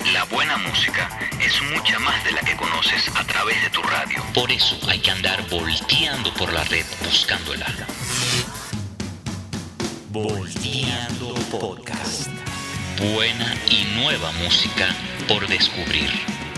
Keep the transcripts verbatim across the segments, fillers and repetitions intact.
La buena música es mucha más de la que conoces a través de tu radio. Por eso hay que andar volteando por la red buscándola. Volteando Podcast. Buena y nueva música por descubrir.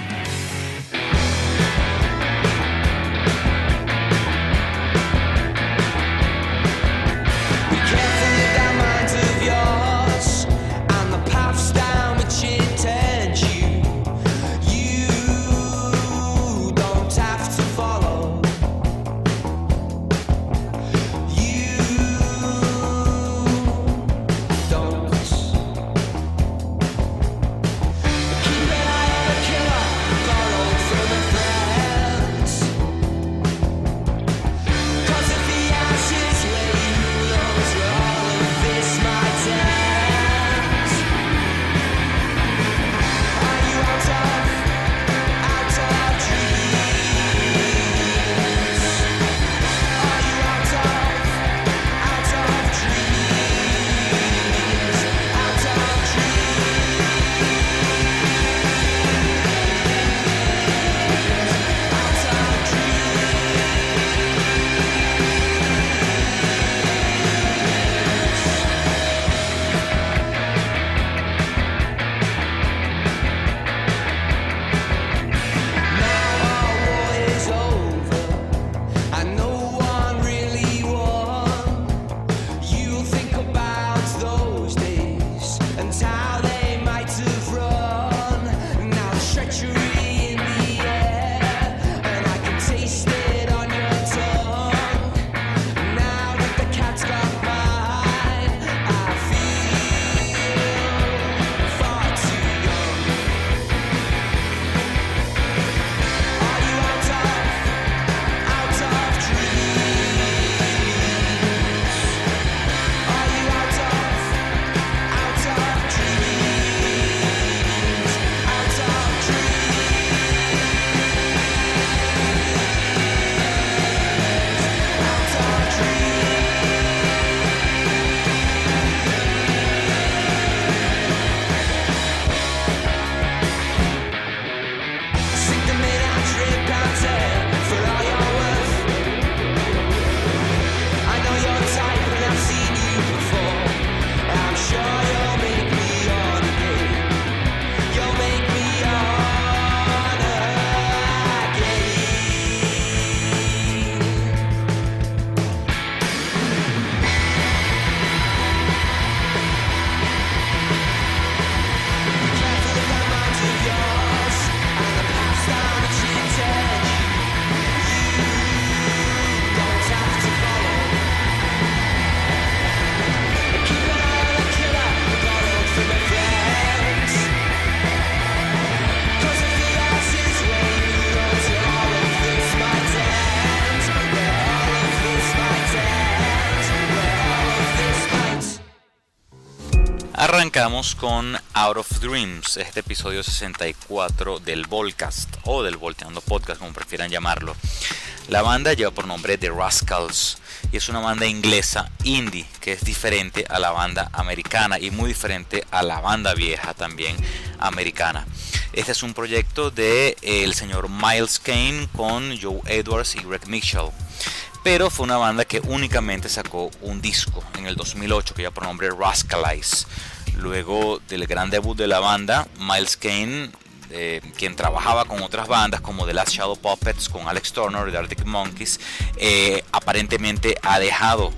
Arrancamos con Out of Dreams, este episodio sesenta y cuatro del Volcast o del Volteando Podcast, como prefieran llamarlo. La banda lleva por nombre The Rascals y es una banda inglesa indie que es diferente a la banda americana y muy diferente a la banda vieja también americana. Este es un proyecto de eh, el señor Miles Kane con Joe Edwards y Greg Mitchell. Pero fue una banda que únicamente sacó un disco en el dos mil ocho que lleva por nombre Rascalize. Luego del gran debut de la banda, Miles Kane, eh, quien trabajaba con otras bandas como The Last Shadow Puppets con Alex Turner y The Arctic Monkeys, eh, aparentemente ha dejado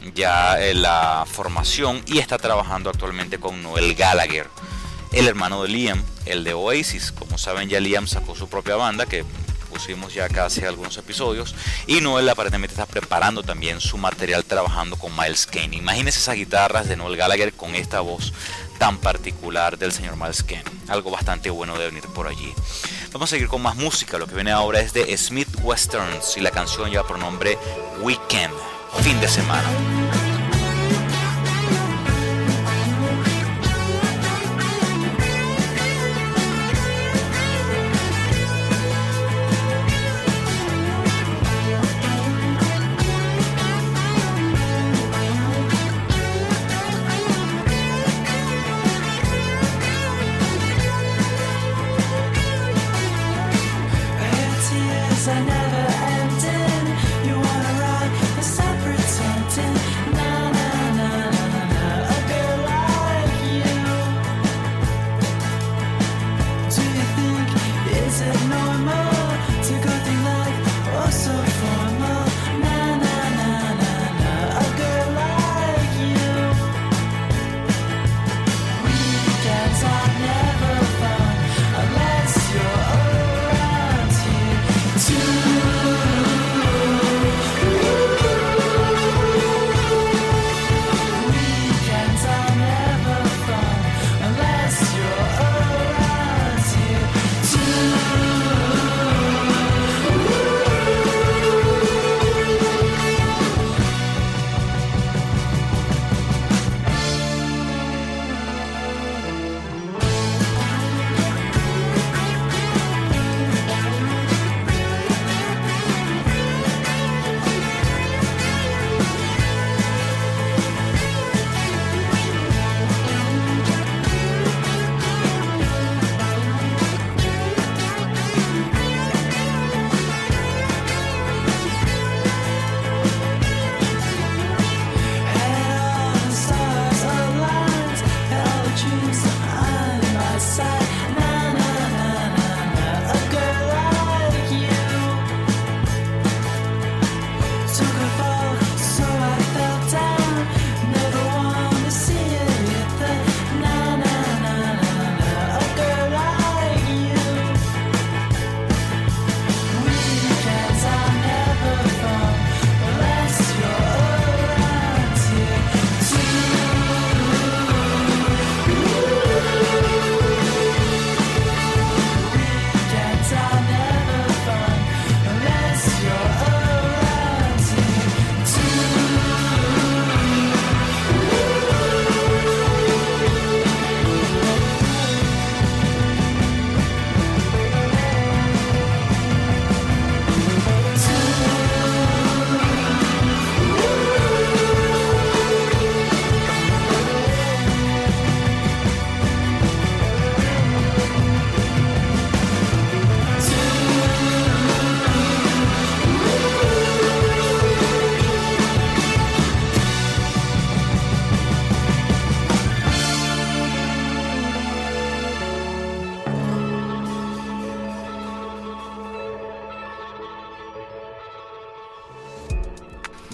ya eh, la formación y está trabajando actualmente con Noel Gallagher, el hermano de Liam, el de Oasis. Como saben, ya Liam sacó su propia banda que pusimos ya acá hace algunos episodios, y Noel aparentemente está preparando también su material trabajando con Miles Kane. Imagínense esas guitarras de Noel Gallagher con esta voz tan particular del señor Miles Kane. Algo bastante bueno de venir por allí. Vamos a seguir con más música. Lo que viene ahora es de Smith Westerns y la canción lleva por nombre Weekend, fin de semana.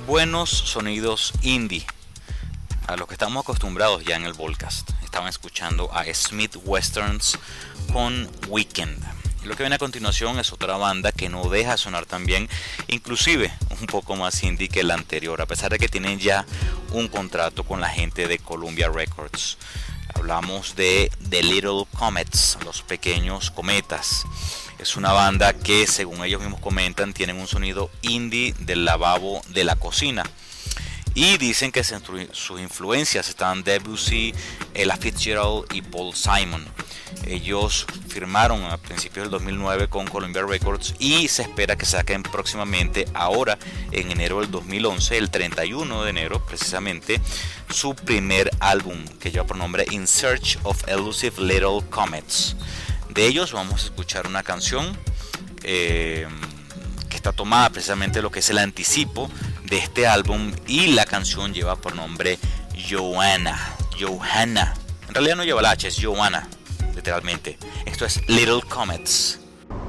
buenos sonidos indie, a los que estamos acostumbrados ya en el Volcast. Estaban escuchando a Smith Westerns con Weekend. Y lo que viene a continuación es otra banda que no deja de sonar tan bien, inclusive un poco más indie que la anterior, a pesar de que tienen ya un contrato con la gente de Columbia Records. Hablamos de The Little Comets, los pequeños cometas. Es una banda que, según ellos mismos comentan, tienen un sonido indie del lavabo de la cocina. Y dicen que sus influencias están Debussy, Ella Fitzgerald y Paul Simon. Ellos firmaron a principios del dos mil nueve con Columbia Records y se espera que saquen próximamente, ahora en enero del dos mil once, el treinta y uno de enero precisamente, su primer álbum que lleva por nombre In Search of Elusive Little Comets. De ellos vamos a escuchar una canción eh, que está tomada precisamente de lo que es el anticipo de este álbum, y la canción lleva por nombre Joanna. Johanna. En realidad no lleva la H, es Joanna, literalmente. Esto es Little Comets.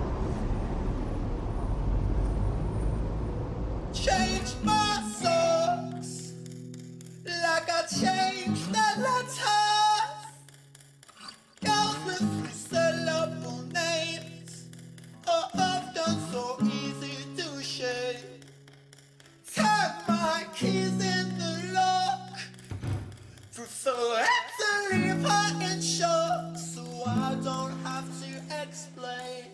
Change my socks like I changed the letters. Girls with syllable names are often so easy to shade. Turn my keys in the lock, prefer to leave her in shock so I don't have to explain.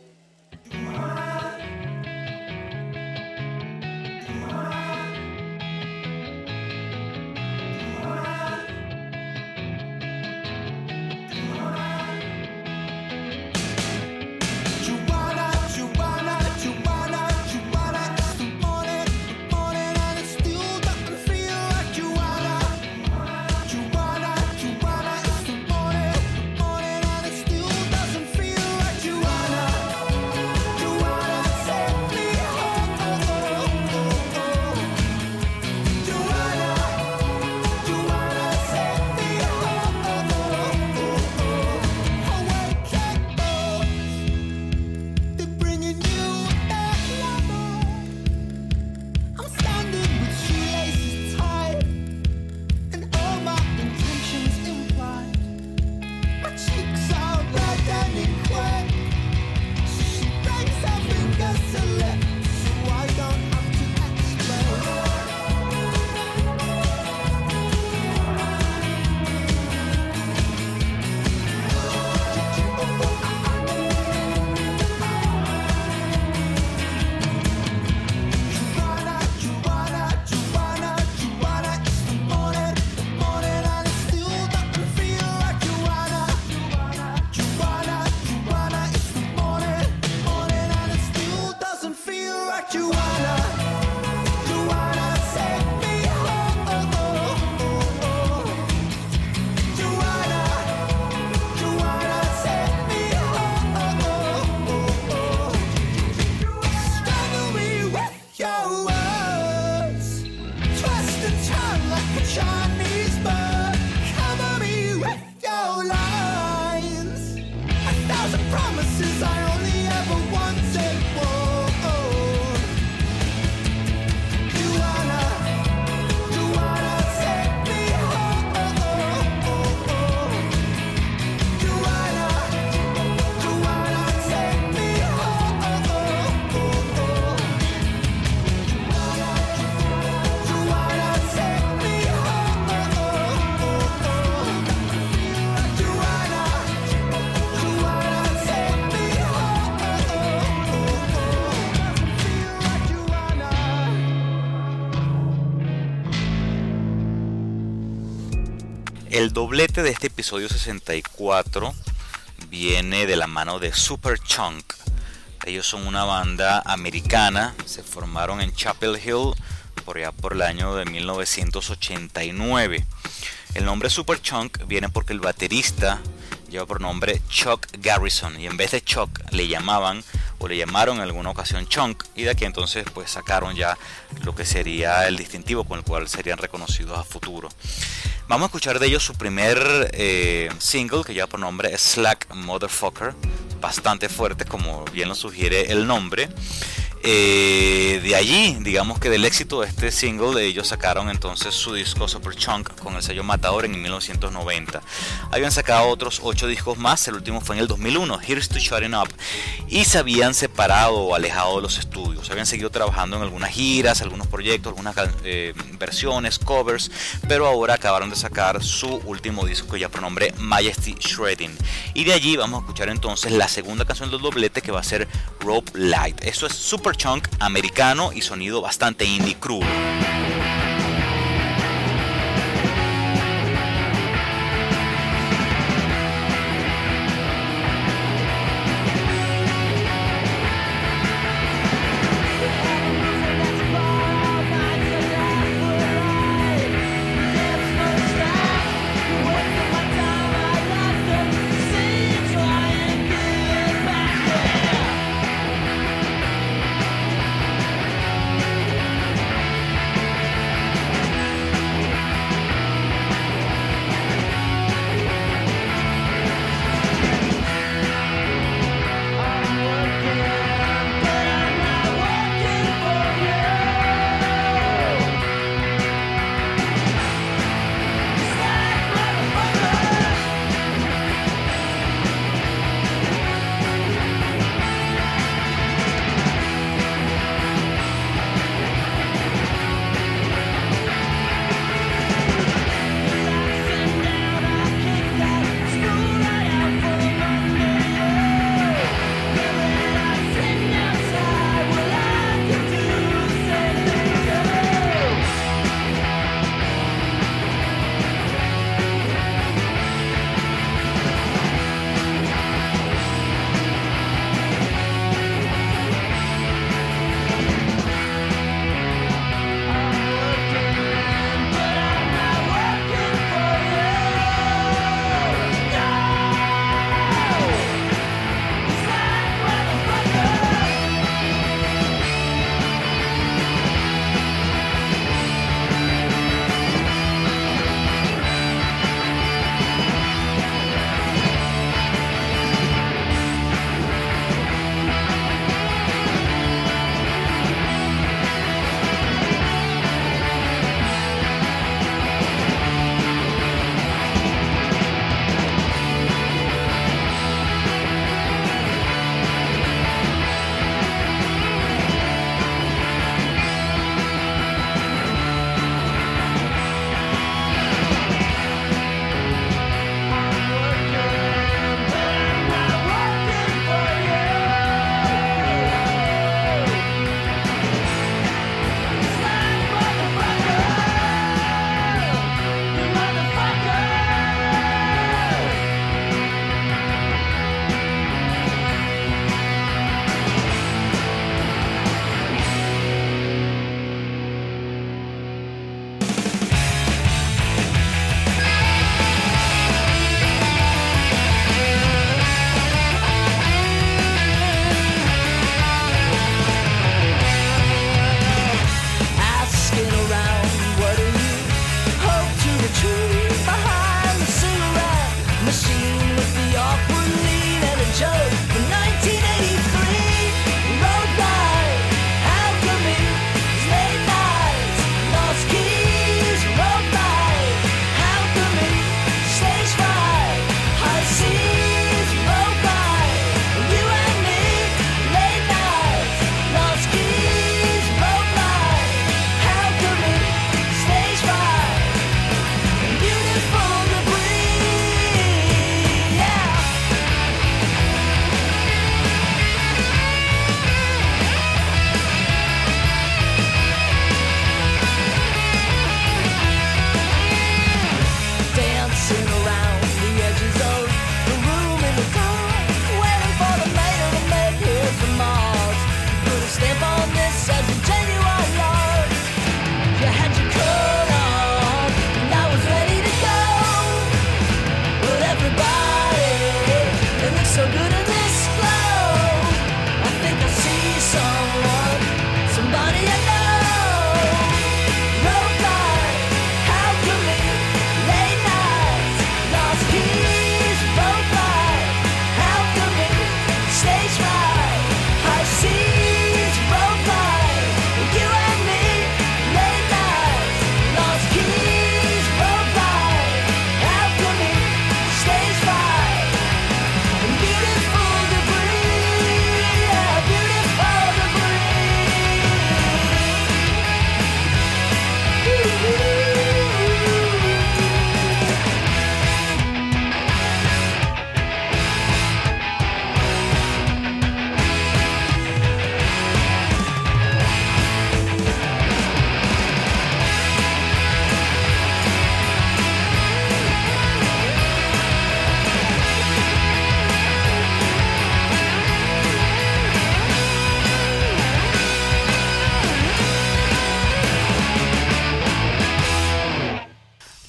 El doblete de este episodio sesenta y cuatro viene de la mano de Superchunk. Ellos son una banda americana, se formaron en Chapel Hill por allá por el año de mil novecientos ochenta y nueve. El nombre Superchunk viene porque el baterista lleva por nombre Chuck Garrison, y en vez de Chuck le llamaban o le llamaron en alguna ocasión Chunk, y de aquí entonces pues sacaron ya lo que sería el distintivo con el cual serían reconocidos a futuro. Vamos a escuchar de ellos su primer eh, single, que lleva por nombre Slack Motherfucker, bastante fuerte como bien lo sugiere el nombre. Eh, de allí, digamos que del éxito de este single, ellos sacaron entonces su disco Superchunk con el sello Matador en mil novecientos noventa. Habían sacado otros ocho discos más, el último fue en el dos mil uno, Here's to Shutting Up, y se habían separado o alejado de los estudios. Habían seguido trabajando en algunas giras, algunos proyectos, algunas eh, versiones, covers, pero ahora acabaron de sacar su último disco ya por nombre Majesty Shredding. Y de allí vamos a escuchar entonces la segunda canción del doblete, que va a ser Rope Light. Esto es Superchunk americano y sonido bastante indie crudo.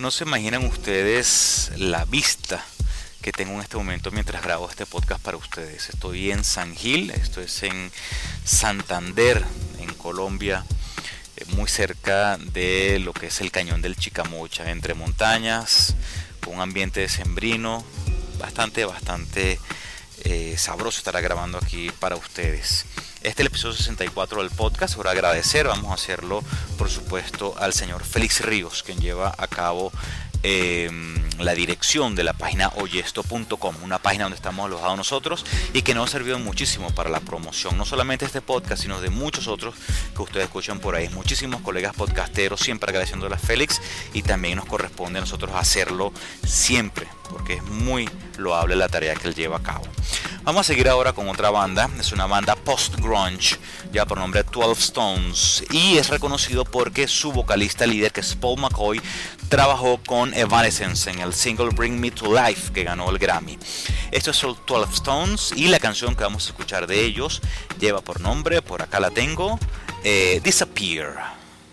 No se imaginan ustedes la vista que tengo en este momento mientras grabo este podcast para ustedes. Estoy en San Gil, esto es en Santander, en Colombia, eh, muy cerca de lo que es el Cañón del Chicamocha, entre montañas, con un ambiente decembrino, bastante, bastante eh, sabroso estará grabando aquí para ustedes. Este es el episodio sesenta y cuatro del podcast. Ahora agradecer, vamos a hacerlo por supuesto al señor Félix Ríos, quien lleva a cabo eh, la dirección de la página oyesto punto com, una página donde estamos alojados nosotros y que nos ha servido muchísimo para la promoción, no solamente de este podcast, sino de muchos otros que ustedes escuchan por ahí. Muchísimos colegas podcasteros siempre agradeciéndole a Félix, y también nos corresponde a nosotros hacerlo siempre, porque es muy loable la tarea que él lleva a cabo. Vamos a seguir ahora con otra banda. Es una banda post-grunge, ya por nombre twelve Stones, y es reconocido porque su vocalista líder, que es Paul McCoy, trabajó con Evanescence en el single Bring Me to Life, que ganó el Grammy. Esto es twelve Stones, y la canción que vamos a escuchar de ellos lleva por nombre, por acá la tengo, eh, Disappear.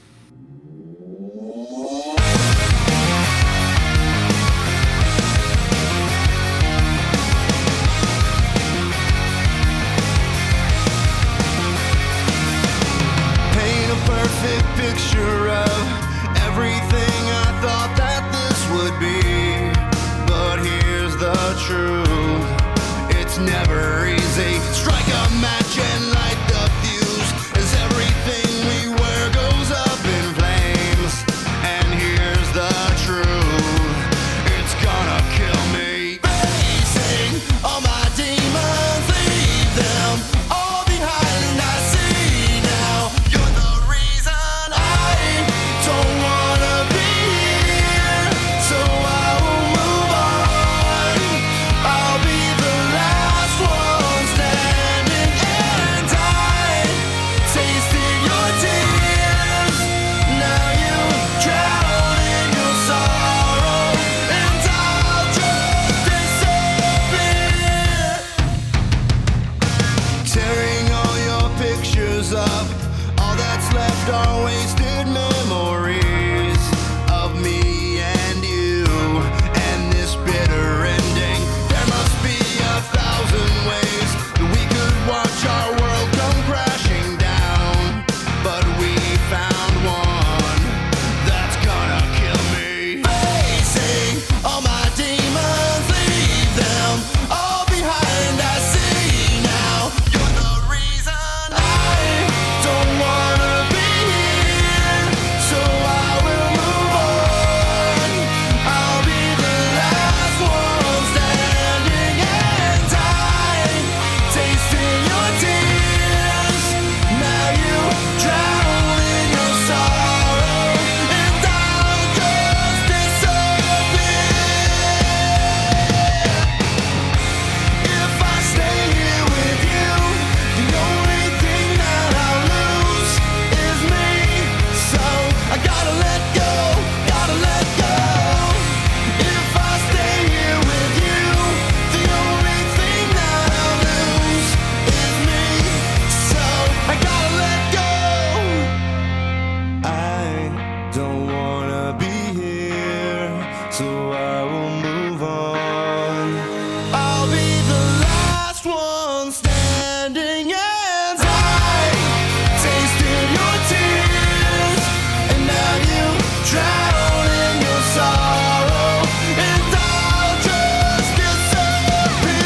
Perfect picture of everything I thought that this would be. But here's the truth, it's never easy. Strike a match and light the fuse as everything we wear goes up in flames. And here's the truth, it's gonna kill me. Facing all my demons, leave them all behind. I see now, you're the don't wanna be here, so I will move on. I'll be the last one standing and die, tasting your tears. Now you drown in your sorrow, and I'll just disappear. Tearing all your pictures up, all that's left are wasted memories of me and you, and this bitter ending. There must be a thousand ways that we could watch our world come crashing down, but we found one that's gonna kill me. Facing all my demons, leave them all behind. I see now, you're the reason I don't wanna be here, so I will move on. I'll be the last one standing and die, tasting your tears. Now you drown in your sorrow, and I'll just disappear. If I stay here with you, the only thing that I'll lose is me. So I gotta let go, gotta let go. If I stay here with you, the only thing that I'll lose is me. So I gotta let go. I don't wanna be here, so I will move on. I'll be the last one standing and die, tasting your tears. And now you drown in your sorrow, and I'll just disappear.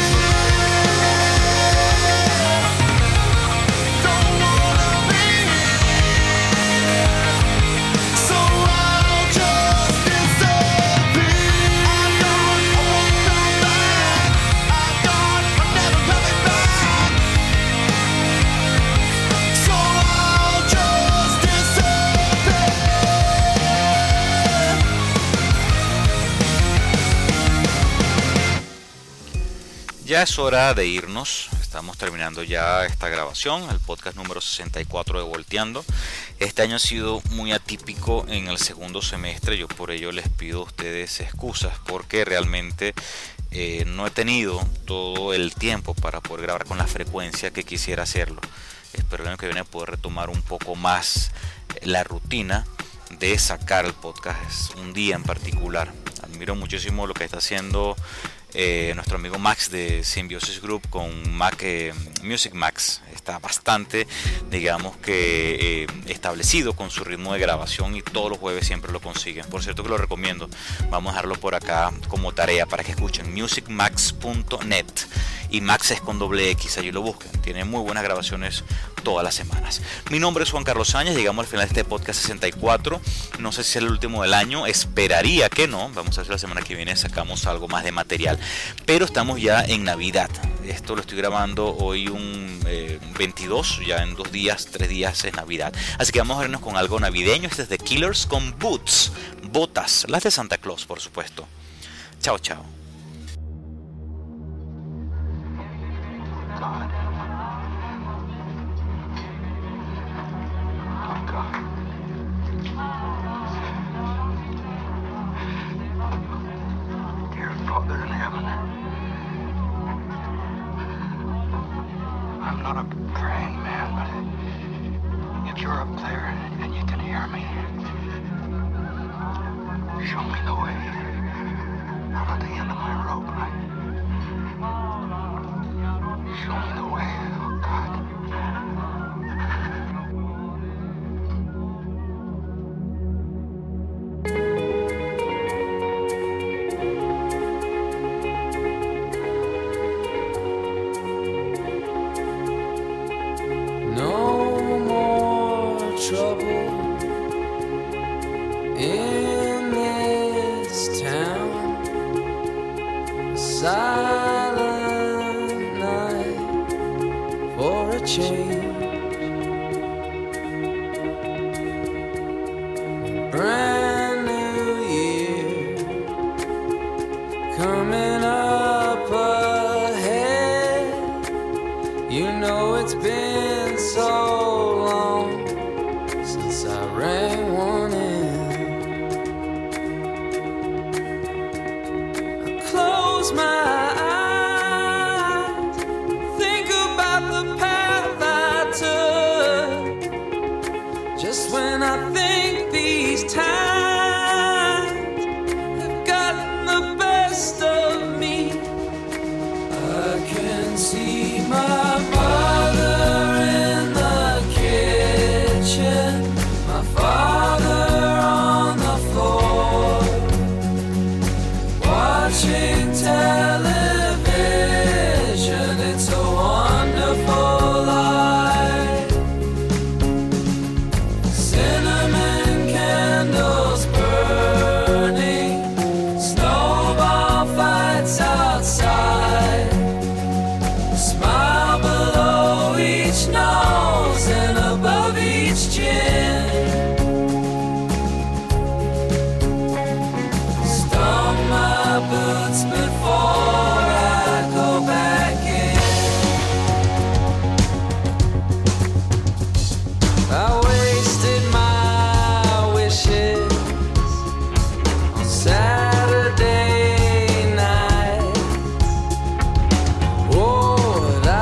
Don't wanna be here, so I'll just disappear. I thought I won't come back, I thought I'm never coming back, so I'll just disappear. Ya es hora de irnos. Estamos terminando ya esta grabación, el podcast número sesenta y cuatro de Volteando. Este año ha sido muy atípico en el segundo semestre. Yo por ello les pido a ustedes excusas, porque realmente eh, no he tenido todo el tiempo para poder grabar con la frecuencia que quisiera hacerlo. Espero el año que viene poder retomar un poco más la rutina de sacar el podcast un día en particular. Admiro muchísimo lo que está haciendo eh, nuestro amigo Max de Symbiosis Group con Mac, eh, Music Max. Está bastante, digamos que eh, establecido con su ritmo de grabación y todos los jueves siempre lo consiguen. Por cierto que lo recomiendo. Vamos a dejarlo por acá como tarea para que escuchen music max punto net, y Max es con doble X, allí lo busquen. Tiene muy buenas grabaciones todas las semanas. Mi nombre es Juan Carlos Sáñez, llegamos al final de este podcast sesenta y cuatro. No sé si es el último del año, esperaría que no. Vamos a ver si la semana que viene sacamos algo más de material, pero estamos ya en Navidad. Esto lo estoy grabando hoy un eh, veintidós, ya en dos días, tres días es Navidad. Así que vamos a vernos con algo navideño. Este es The Killers con Boots, botas, las de Santa Claus, por supuesto. Chao, chao. God. Oh, God. Dear Father in heaven, I'm not a praying man, but if you're up there and you can hear me, show me the way out at the end of my rope. Show me the way, oh God. No more trouble in this town. Silent night for a change. Brand new year coming up ahead. You know it's been so long since I rang one in. I close my eyes, think about the path I took. Just when I think these times have gotten the best of me, I can see my mother in the kitchen, my father on the floor, watching television. It's a wonderful life. Cinnamon candles burning, snowball fights outside. Smile below each nose and above each chin. Stomp my boots before I go back in. I wasted my wishes on Saturday night. Oh, what I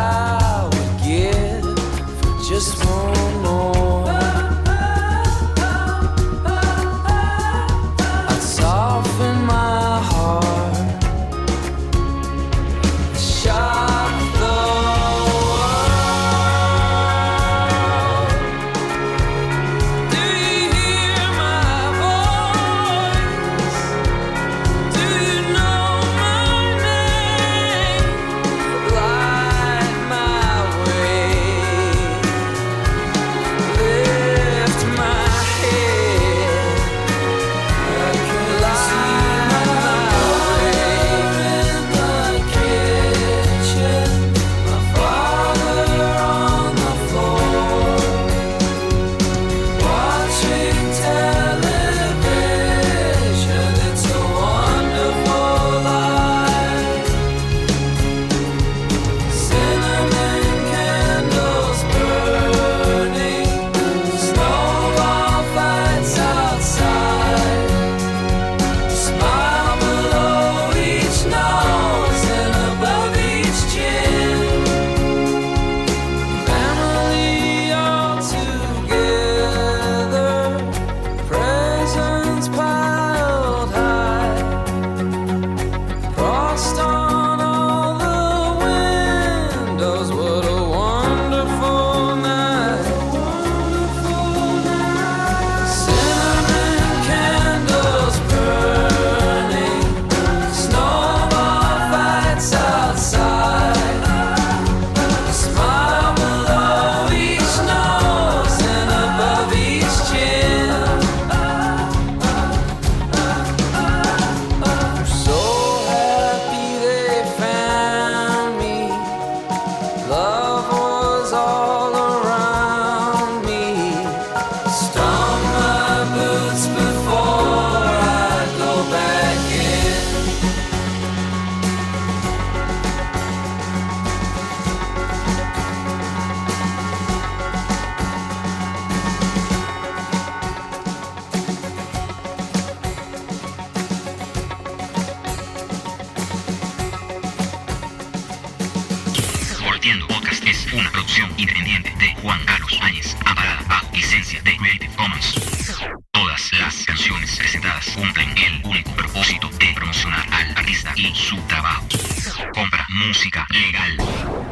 Volteando Podcast es una producción independiente de Juan Carlos Áñez, amparada bajo licencia de Creative Commons. Todas las canciones presentadas cumplen el único propósito de promocionar al artista y su trabajo. Compra música legal.